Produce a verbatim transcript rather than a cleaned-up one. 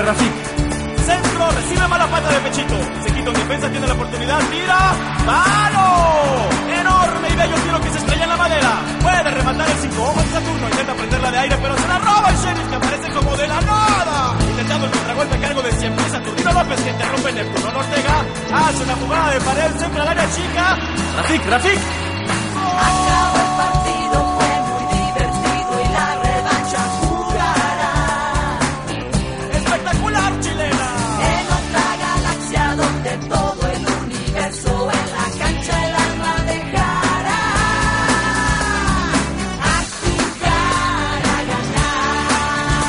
Rafik. Centro, recibe mala pata de pechito. Se quita en defensa, tiene la oportunidad, tira. ¡Palo! Enorme y bello tiro que se estrella en la madera. Puede rematar el cinco. Ojo en Saturno, intenta prenderla de aire, pero se la roba el Sheriff, que aparece como de la nada. Intentando el contragolpe a cargo de siempre Saturnino López, que interrumpe Neptuno Ortega. Hace una jugada de pared, centro al área chica. Rafik, Rafik. ¡Gol!